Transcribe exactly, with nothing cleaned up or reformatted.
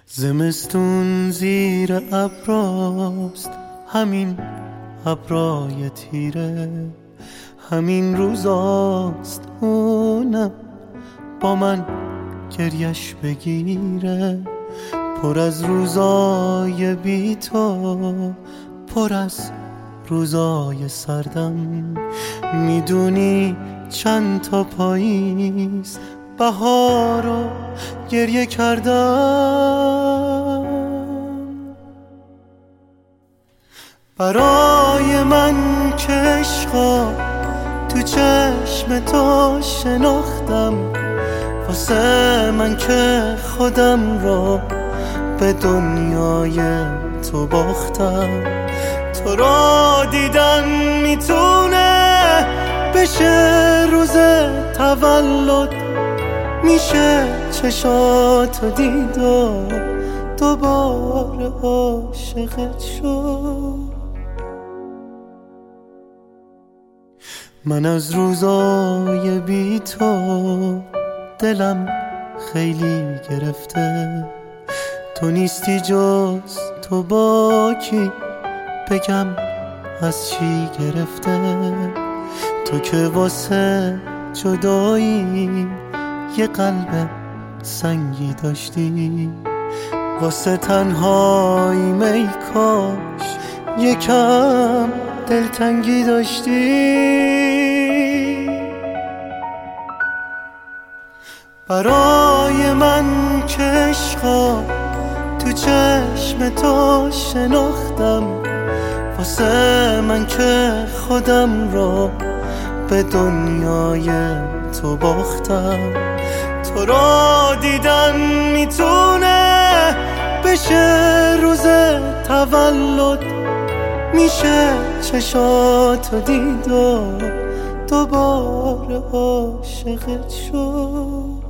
زمستون زیر ابراست، همین ابرای تیره، همین روزاست اونم با من گریش بگیره. پر از روزای بی تو، پر از روزای سردم. میدونی چند تا پاییز بهار رو گریه کردم. برای من که عشقا تو چشم تو شناختم، واسه من که خودم رو به دنیای تو باختم. تو را دیدن میتونه بشه روز تولد، میشه چشاتو دید و دوباره عاشقت شد. من از روزای بی تو دلم خیلی گرفته. تو نیستی جز تو با کی بگم از چی گرفته. تو که واسه جدایی یه قلب سنگی داشتی، واسه تنهایی می کاش یکم دلتنگی داشتی. برای من که عشقا تو چشم تو شناختم، واسه من که خودم رو به دنیای تو باختم. تو را دیدن میتونه بشه روز تولد، میشه چشاتو دید و دوباره عاشقت شد.